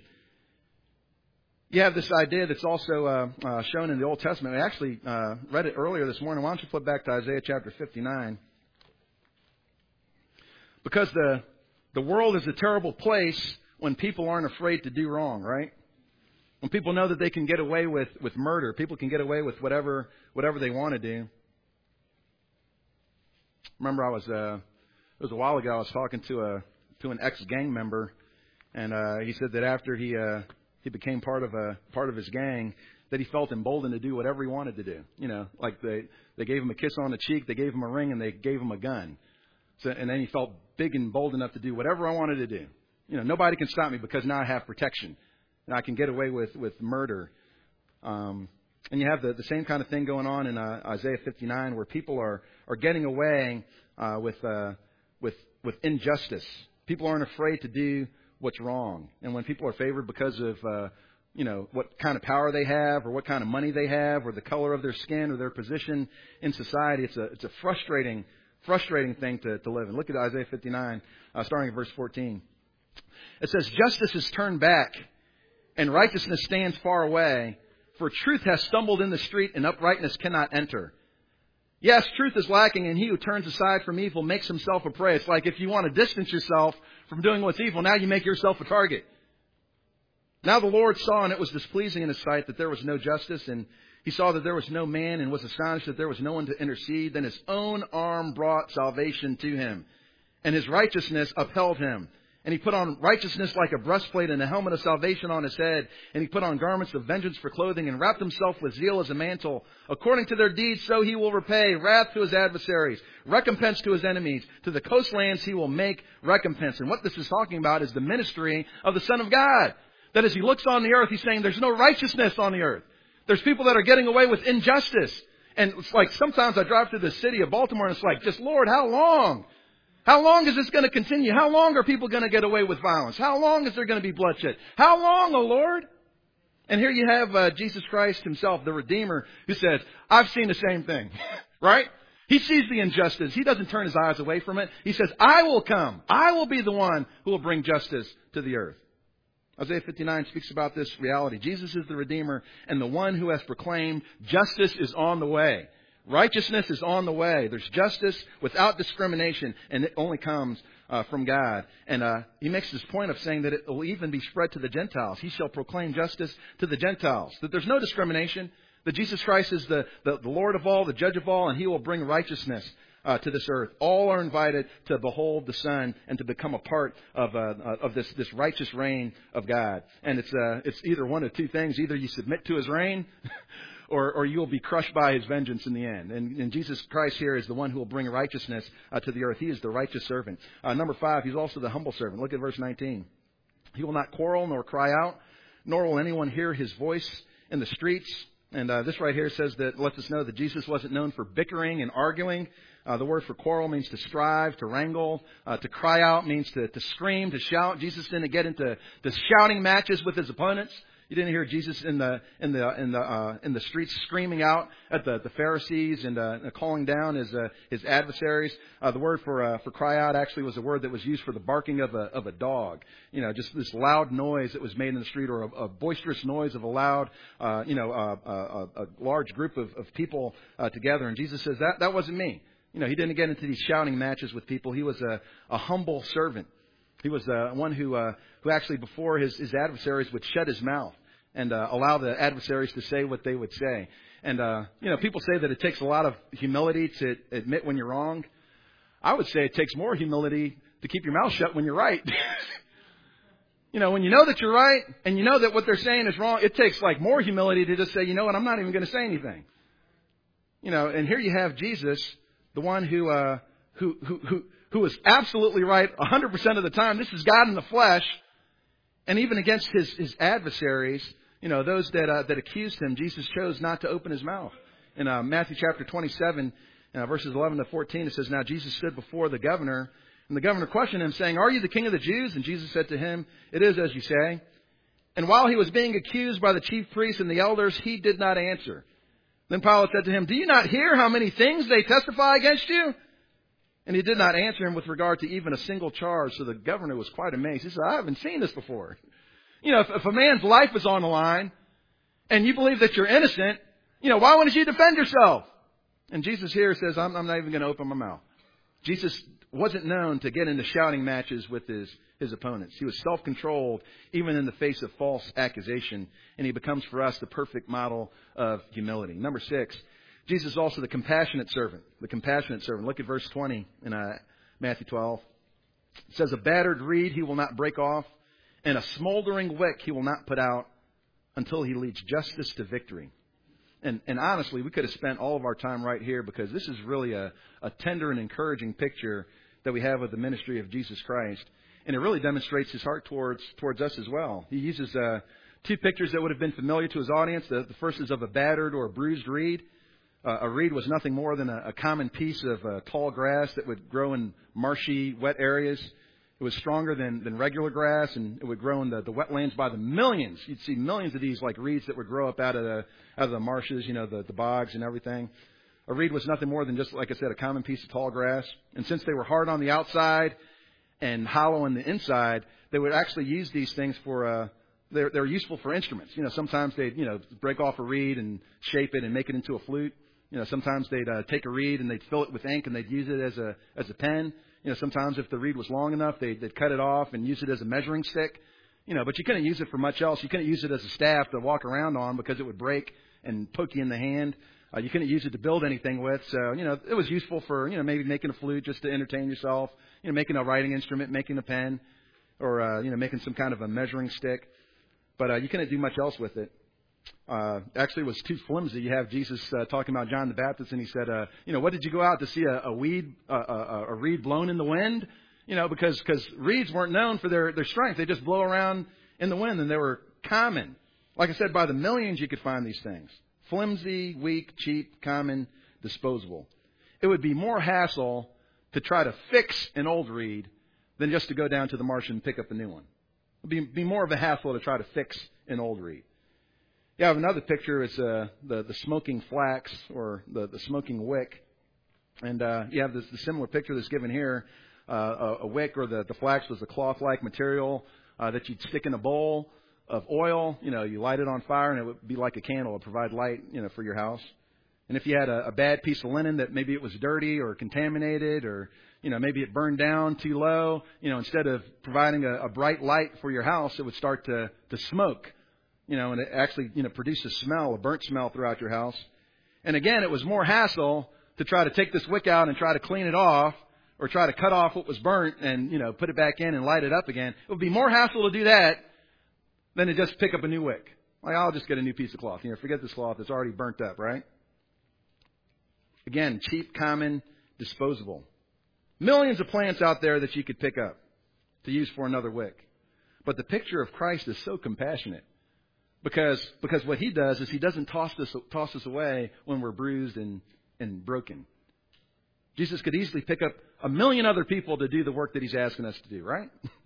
You have this idea that's also uh, uh, shown in the Old Testament. I actually uh, read it earlier this morning. Why don't you flip back to Isaiah chapter fifty-nine? Because the the world is a terrible place when people aren't afraid to do wrong, right? When people know that they can get away with, with murder, people can get away with whatever whatever they want to do. Remember, I was uh, it was a while ago. I was talking to a to an ex-gang member, and uh, he said that after he uh, he became part of a part of his gang, that he felt emboldened to do whatever he wanted to do. You know, like they they gave him a kiss on the cheek, they gave him a ring, and they gave him a gun. So, and then he felt big and bold enough to do whatever I wanted to do. You know, nobody can stop me because now I have protection, and I can get away with with murder. Um, and you have the, the same kind of thing going on in uh, Isaiah fifty-nine, where people are are getting away uh, with uh, with with injustice. People aren't afraid to do what's wrong, and when people are favored because of uh, you know what kind of power they have, or what kind of money they have, or the color of their skin, or their position in society, it's a it's a frustrating frustrating thing to, to live in. Look at Isaiah fifty-nine, uh, starting at verse fourteen. It says, "Justice is turned back, and righteousness stands far away. For truth has stumbled in the street, and uprightness cannot enter. Yes, truth is lacking, and he who turns aside from evil makes himself a prey." It's like if you want to distance yourself from doing what's evil, now you make yourself a target. Now the Lord saw, and it was displeasing in his sight that there was no justice, and he saw that there was no man, and was astonished that there was no one to intercede. Then his own arm brought salvation to him, and his righteousness upheld him. And he put on righteousness like a breastplate, and a helmet of salvation on his head. And he put on garments of vengeance for clothing, and wrapped himself with zeal as a mantle. According to their deeds, so he will repay wrath to his adversaries, recompense to his enemies. To the coastlands he will make recompense. And what this is talking about is the ministry of the Son of God. That as he looks on the earth, he's saying there's no righteousness on the earth. There's people that are getting away with injustice. And it's like sometimes I drive through the city of Baltimore, and it's like, just Lord, how long? How long is this going to continue? How long are people going to get away with violence? How long is there going to be bloodshed? How long, O Lord? And here you have uh, Jesus Christ himself, the Redeemer, who says, I've seen the same thing, right? He sees the injustice. He doesn't turn his eyes away from it. He says, I will come. I will be the one who will bring justice to the earth. Isaiah fifty-nine speaks about this reality. Jesus is the Redeemer and the one who has proclaimed justice is on the way. Righteousness is on the way. There's justice without discrimination, and it only comes uh, from God. And uh, he makes this point of saying that it will even be spread to the Gentiles. He shall proclaim justice to the Gentiles. That there's no discrimination. That Jesus Christ is the, the, the Lord of all, the Judge of all, and He will bring righteousness uh, to this earth. All are invited to behold the Son and to become a part of uh, of this this righteous reign of God. And it's uh, it's either one of two things: either you submit to His reign, or or you will be crushed by His vengeance in the end. And, and Jesus Christ here is the one who will bring righteousness uh, to the earth. He is the righteous servant. Uh, number five, He's also the humble servant. Look at verse nineteen. He will not quarrel nor cry out, nor will anyone hear His voice in the streets. And uh, this right here says that lets us know that Jesus wasn't known for bickering and arguing. Uh, the word for quarrel means to strive, to wrangle. Uh, to cry out means to, to scream, to shout. Jesus didn't get into to shouting matches with His opponents. You didn't hear Jesus in the in the in the uh, in the streets screaming out at the, the Pharisees and uh, calling down his uh, his adversaries. Uh, the word for uh, for cry out actually was a word that was used for the barking of a of a dog. You know, just this loud noise that was made in the street, or a, a boisterous noise of a loud, uh, you know, uh, uh, a large group of, of people uh, together. And Jesus says that that wasn't me. You know, He didn't get into these shouting matches with people. He was a, a humble servant. He was uh, one who uh, who actually before his, his adversaries would shut his mouth and uh, allow the adversaries to say what they would say. And, uh, you know, people say that it takes a lot of humility to admit when you're wrong. I would say it takes more humility to keep your mouth shut when you're right. You know, when you know that you're right and you know that what they're saying is wrong, it takes like more humility to just say, you know what, I'm not even going to say anything. You know, and here you have Jesus, the one who, uh, who, who, who, who is absolutely right one hundred percent of the time. This is God in the flesh. And even against his, his adversaries, you know, those that uh, that accused Him, Jesus chose not to open His mouth. In uh, Matthew chapter twenty-seven, uh, verses eleven to fourteen, it says, Now Jesus stood before the governor, and the governor questioned Him, saying, Are you the King of the Jews? And Jesus said to him, It is as you say. And while he was being accused by the chief priests and the elders, he did not answer. Then Pilate said to him, Do you not hear how many things they testify against you? And he did not answer him with regard to even a single charge. So the governor was quite amazed. He said, I haven't seen this before. You know, if, if a man's life is on the line and you believe that you're innocent, you know, why wouldn't you defend yourself? And Jesus here says, I'm, I'm not even going to open my mouth. Jesus wasn't known to get into shouting matches with his, his opponents. He was self-controlled even in the face of false accusation. And He becomes for us the perfect model of humility. Number six. Jesus is also the compassionate servant. The compassionate servant. Look at verse twenty in uh, Matthew twelve. It says, A battered reed He will not break off, and a smoldering wick He will not put out until He leads justice to victory. And, and honestly, we could have spent all of our time right here because this is really a, a tender and encouraging picture that we have of the ministry of Jesus Christ. And it really demonstrates His heart towards towards us as well. He uses uh, two pictures that would have been familiar to His audience. The, the first is of a battered or a bruised reed. Uh, a reed was nothing more than a, a common piece of uh, tall grass that would grow in marshy, wet areas. It was stronger than, than regular grass, and it would grow in the, the wetlands by the millions. You'd see millions of these like reeds that would grow up out of the out of the marshes, you know, the, the bogs and everything. A reed was nothing more than just, like I said, a common piece of tall grass. And since they were hard on the outside and hollow on the inside, they would actually use these things for uh, they're, they're useful for instruments. You know, sometimes they'd you know break off a reed and shape it and make it into a flute. You know, sometimes they'd uh, take a reed and they'd fill it with ink and they'd use it as a as a pen. You know, sometimes if the reed was long enough, they'd, they'd cut it off and use it as a measuring stick. You know, but you couldn't use it for much else. You couldn't use it as a staff to walk around on because it would break and poke you in the hand. Uh, you couldn't use it to build anything with. So, you know, it was useful for, you know, maybe making a flute just to entertain yourself. You know, making a writing instrument, making a pen, or, uh, you know, making some kind of a measuring stick. But uh, you couldn't do much else with it. Uh, actually, it was too flimsy. You have Jesus uh, talking about John the Baptist, and he said, uh, you know, what did you go out to see, a, a weed, uh, a, a reed blown in the wind? You know, because because reeds weren't known for their, their strength. They just blow around in the wind, and they were common. Like I said, by the millions you could find these things. Flimsy, weak, cheap, common, disposable. It would be more hassle to try to fix an old reed than just to go down to the marsh and pick up a new one. It would be, be more of a hassle to try to fix an old reed. You have another picture. It's uh, the, the smoking flax or the, the smoking wick. And uh, you have this the similar picture that's given here. Uh, a, a wick or the, the flax was a cloth-like material uh, that you'd stick in a bowl of oil. You know, you light it on fire and it would be like a candle. It would provide light, you know, for your house. And if you had a, a bad piece of linen that maybe it was dirty or contaminated or, you know, maybe it burned down too low, you know, instead of providing a, a bright light for your house, it would start to, to smoke, you know, and it actually, you know, produce a smell, a burnt smell throughout your house. And again, it was more hassle to try to take this wick out and try to clean it off or try to cut off what was burnt and, you know, put it back in and light it up again. It would be more hassle to do that than to just pick up a new wick. Like, I'll just get a new piece of cloth. You know, forget this cloth. It's already burnt up, right? Again, cheap, common, disposable. Millions of plants out there that you could pick up to use for another wick. But the picture of Christ is so compassionate because because what he does is he doesn't toss us toss us away when we're bruised and, and broken. Jesus could easily pick up a million other people to do the work that he's asking us to do, right?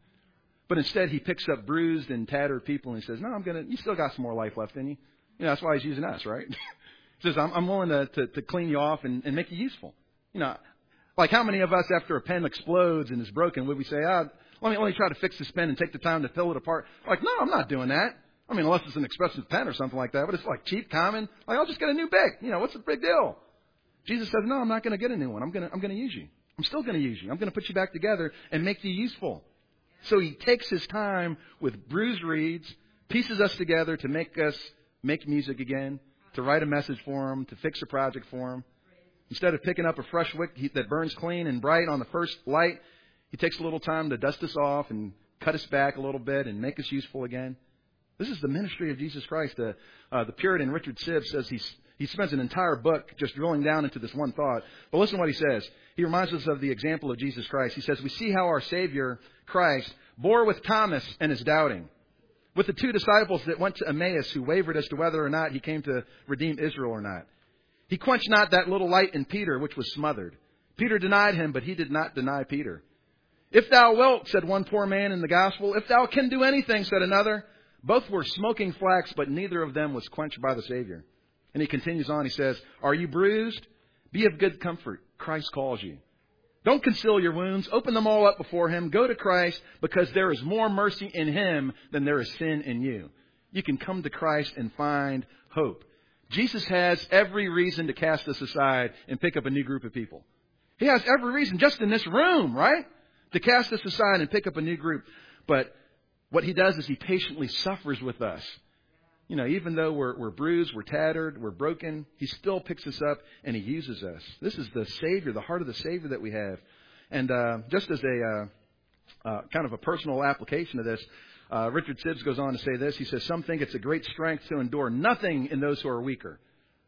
But instead, he picks up bruised and tattered people and he says, no, I'm going to, you still got some more life left in you. You know, that's why he's using us, right? He says, I'm, I'm willing to, to, to clean you off and, and make you useful. You know, like how many of us, after a pen explodes and is broken, would we say, ah, let me, let me try to fix this pen and take the time to fill it apart? Like, no, I'm not doing that. I mean, unless it's an expensive pen or something like that, but it's like cheap, common. Like, I'll just get a new big. You know, what's the big deal? Jesus says, no, I'm not going to get a new one. I'm going to, I'm going to use you. I'm still going to use you. I'm going to put you back together and make you useful. So he takes his time with bruised reeds, pieces us together to make us make music again, to write a message for him, to fix a project for him. Instead of picking up a fresh wick that burns clean and bright on the first light, he takes a little time to dust us off and cut us back a little bit and make us useful again. This is the ministry of Jesus Christ. Uh, uh, the Puritan Richard Sibbes says he's, he spends an entire book just drilling down into this one thought. But listen to what he says. He reminds us of the example of Jesus Christ. He says, we see how our Savior, Christ, bore with Thomas and his doubting, with the two disciples that went to Emmaus who wavered as to whether or not he came to redeem Israel or not. He quenched not that little light in Peter, which was smothered. Peter denied him, but he did not deny Peter. If thou wilt, said one poor man in the gospel, if thou can do anything, said another. Both were smoking flax, but neither of them was quenched by the Savior. And he continues on, he says, are you bruised? Be of good comfort. Christ calls you. Don't conceal your wounds. Open them all up before him. Go to Christ because there is more mercy in him than there is sin in you. You can come to Christ and find hope. Jesus has every reason to cast us aside and pick up a new group of people. He has every reason just in this room, right? To cast us aside and pick up a new group. But what he does is he patiently suffers with us. You know, even though we're, we're bruised, we're tattered, we're broken, he still picks us up and he uses us. This is the Savior, the heart of the Savior that we have. And uh, just as a uh, uh, kind of a personal application of this, uh, Richard Sibbes goes on to say this. He says, some think it's a great strength to endure nothing in those who are weaker.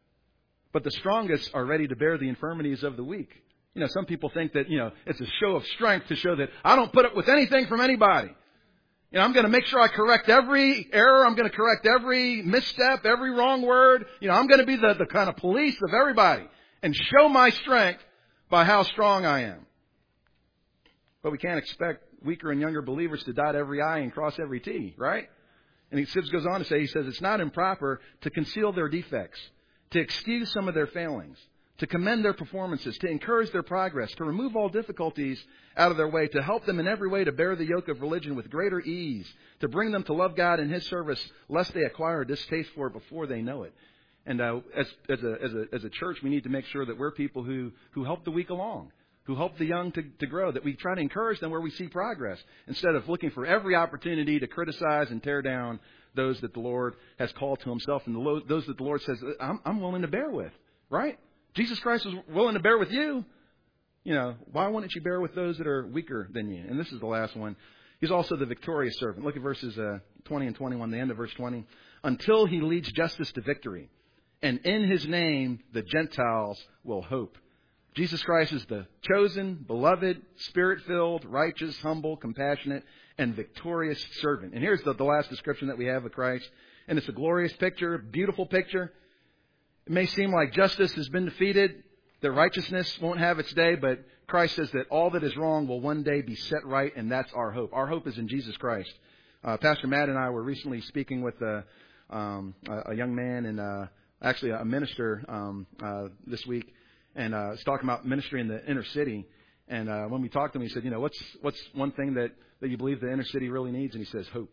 But the strongest are ready to bear the infirmities of the weak. You know, some people think that, you know, it's a show of strength to show that I don't put up with anything from anybody. You know, I'm going to make sure I correct every error. I'm going to correct every misstep, every wrong word. You know, I'm going to be the, the kind of police of everybody and show my strength by how strong I am. But we can't expect weaker and younger believers to dot every I and cross every T, right? And he Sibbes goes on to say, he says, it's not improper to conceal their defects, to excuse some of their failings, to commend their performances, to encourage their progress, to remove all difficulties out of their way, to help them in every way to bear the yoke of religion with greater ease, to bring them to love God and his service, lest they acquire a distaste for it before they know it. And uh, as, as, a, as, a, as a church, we need to make sure that we're people who, who help the weak along, who help the young to, to grow, that we try to encourage them where we see progress, instead of looking for every opportunity to criticize and tear down those that the Lord has called to himself and the, those that the Lord says, I'm, I'm willing to bear with, right? Jesus Christ was willing to bear with you. You know, why wouldn't you bear with those that are weaker than you? And this is the last one. He's also the victorious servant. Look at verses uh, twenty and twenty-one, the end of verse twenty. Until he leads justice to victory. And in his name, the Gentiles will hope. Jesus Christ is the chosen, beloved, spirit-filled, righteous, humble, compassionate, and victorious servant. And here's the, the last description that we have of Christ. And it's a glorious picture, beautiful picture. It may seem like justice has been defeated, that righteousness won't have its day, but Christ says that all that is wrong will one day be set right, and that's our hope. Our hope is in Jesus Christ. Uh, Pastor Matt and I were recently speaking with uh, um, a, a young man and uh, actually a minister um, uh, this week, and uh, was talking about ministry in the inner city. And uh, when we talked to him, he said, you know, what's what's one thing that, that you believe the inner city really needs? And he says, hope.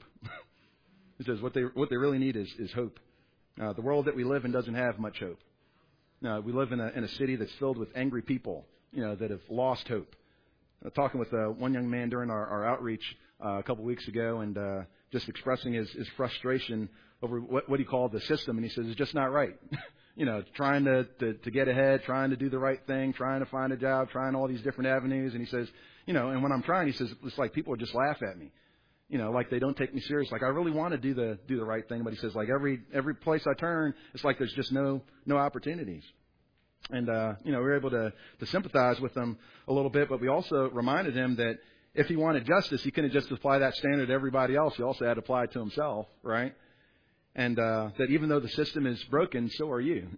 He says what they what they really need is, is hope. Uh, the world that we live in doesn't have much hope. Uh, we live in a, in a city that's filled with angry people, you know, that have lost hope. Uh, talking with uh, one young man during our, our outreach uh, a couple weeks ago, and uh, just expressing his, his frustration over what, what he called the system, and he says it's just not right. You know, trying to, to to get ahead, trying to do the right thing, trying to find a job, trying all these different avenues, and he says, you know, and when I'm trying, he says it's like people just laugh at me. You know, like they don't take me serious. Like I really want to do the do the right thing, but he says like every every place I turn, it's like there's just no no opportunities. And uh, you know, we were able to to sympathize with him a little bit, but we also reminded him that if he wanted justice, he couldn't just apply that standard to everybody else. He also had to apply it to himself, right? And uh, that even though the system is broken, so are you.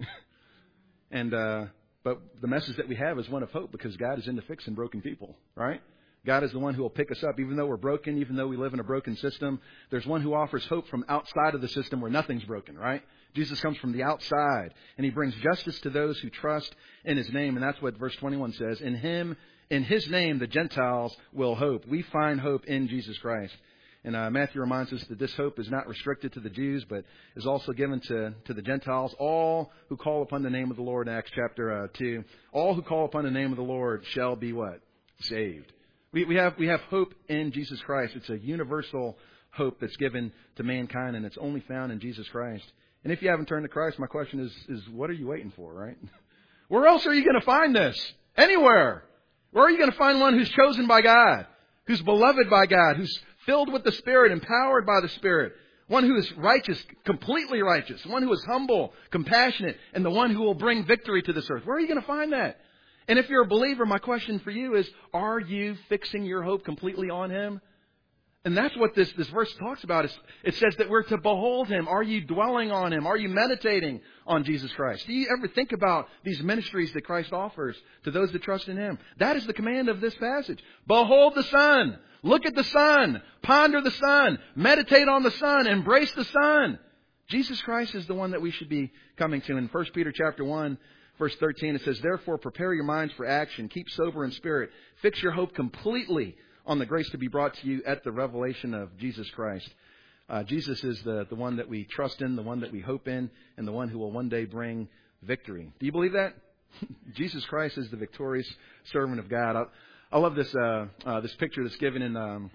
and uh, but the message that we have is one of hope, because God is into fixing broken people, right? God is the one who will pick us up. Even though we're broken, even though we live in a broken system, there's one who offers hope from outside of the system where nothing's broken, right? Jesus comes from the outside, and he brings justice to those who trust in his name. And that's what verse twenty-one says. In him, in his name, the Gentiles will hope. We find hope in Jesus Christ. And uh, Matthew reminds us that this hope is not restricted to the Jews, but is also given to, to the Gentiles, all who call upon the name of the Lord, in Acts chapter uh, two. All who call upon the name of the Lord shall be what? Saved. We, we have we have hope in Jesus Christ. It's a universal hope that's given to mankind, and it's only found in Jesus Christ. And if you haven't turned to Christ, my question is, is what are you waiting for, right? Where else are you going to find this? Anywhere. Where are you going to find one who's chosen by God, who's beloved by God, who's filled with the Spirit, empowered by the Spirit, one who is righteous, completely righteous, one who is humble, compassionate, and the one who will bring victory to this earth? Where are you going to find that? And if you're a believer, my question for you is, are you fixing your hope completely on him? And that's what this, this verse talks about. It's, it says that we're to behold him. Are you dwelling on him? Are you meditating on Jesus Christ? Do you ever think about these ministries that Christ offers to those that trust in him? That is the command of this passage. Behold the Son. Look at the Son. Ponder the Son. Meditate on the Son. Embrace the Son. Jesus Christ is the one that we should be coming to. In First Peter chapter one, verse thirteen, it says, therefore prepare your minds for action. Keep sober in spirit. Fix your hope completely on the grace to be brought to you at the revelation of Jesus Christ. Uh, Jesus is the, the one that we trust in, the one that we hope in, and the one who will one day bring victory. Do you believe that? Jesus Christ is the victorious servant of God. I, I love this uh, uh, this picture that's given in um,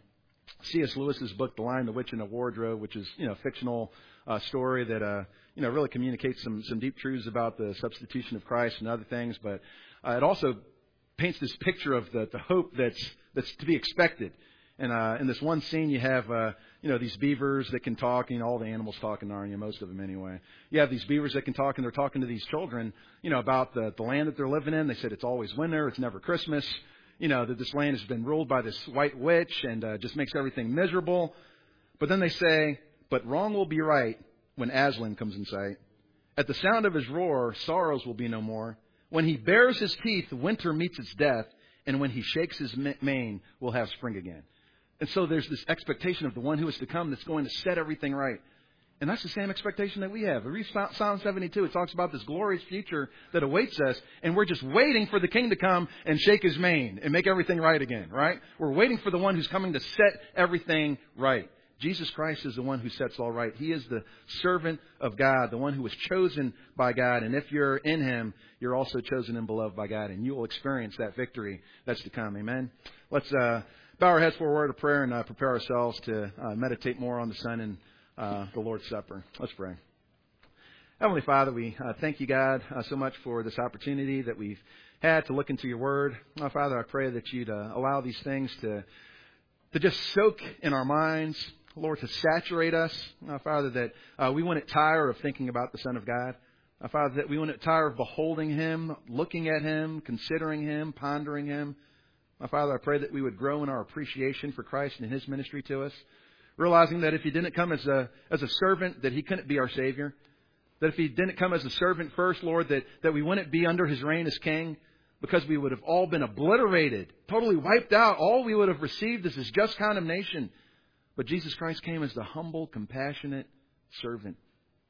C S Lewis's book, The Lion, the Witch, and the Wardrobe, which is, you know, a fictional uh, story that uh, you know really communicates some some deep truths about the substitution of Christ and other things. But uh, it also paints this picture of the, the hope that's that's to be expected. And uh, in this one scene, you have uh, you know these beavers that can talk. You know, all the animals talk in Narnia, most of them anyway. You have these beavers that can talk, and they're talking to these children, you know, about the, the land that they're living in. They said it's always winter, it's never Christmas. You know, that this land has been ruled by this white witch and uh, just makes everything miserable. But then they say, but wrong will be right when Aslan comes in sight. At the sound of his roar, sorrows will be no more. When he bares his teeth, winter meets its death. And when he shakes his mane, we'll have spring again. And so there's this expectation of the one who is to come that's going to set everything right. And that's the same expectation that we have. Read Psalm seventy-two. It talks about this glorious future that awaits us. And we're just waiting for the King to come and shake his mane and make everything right again, right? We're waiting for the one who's coming to set everything right. Jesus Christ is the one who sets all right. He is the servant of God, the one who was chosen by God. And if you're in him, you're also chosen and beloved by God. And you will experience that victory that's to come. Amen. Let's uh, bow our heads for a word of prayer and uh, prepare ourselves to uh, meditate more on the Son and uh, the Lord's Supper. Let's pray. Heavenly Father, we uh, thank you, God, uh, so much for this opportunity that we've had to look into your word. Uh, Father, I pray that you'd uh, allow these things to, to just soak in our minds. Lord, to saturate us, uh, Father, that uh, we wouldn't tire of thinking about the Son of God. Uh, Father, that we wouldn't tire of beholding him, looking at him, considering him, pondering him. Uh, Father, I pray that we would grow in our appreciation for Christ and his ministry to us, realizing that if he didn't come as a as a servant, that he couldn't be our Savior. That if he didn't come as a servant first, Lord, that, that we wouldn't be under his reign as King, because we would have all been obliterated, totally wiped out. All we would have received is his just condemnation. But Jesus Christ came as the humble, compassionate servant.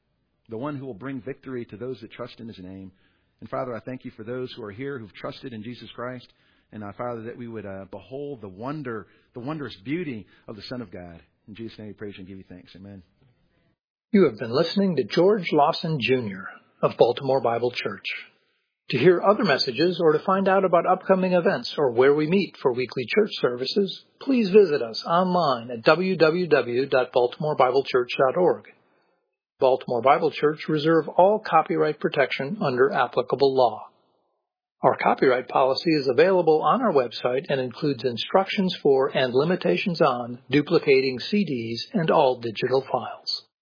the one who will bring victory to those that trust in His name. And Father, I thank You for those who are here who've trusted in Jesus Christ. And uh, Father, that we would uh, behold the wonder, the wondrous beauty of the Son of God. In Jesus' name we praise and give You thanks. Amen. You have been listening to George Lawson, Junior of Baltimore Bible Church. To hear other messages or to find out about upcoming events or where we meet for weekly church services, please visit us online at w w w dot baltimore bible church dot org. Baltimore Bible Church reserve all copyright protection under applicable law. Our copyright policy is available on our website and includes instructions for and limitations on duplicating C Ds and all digital files.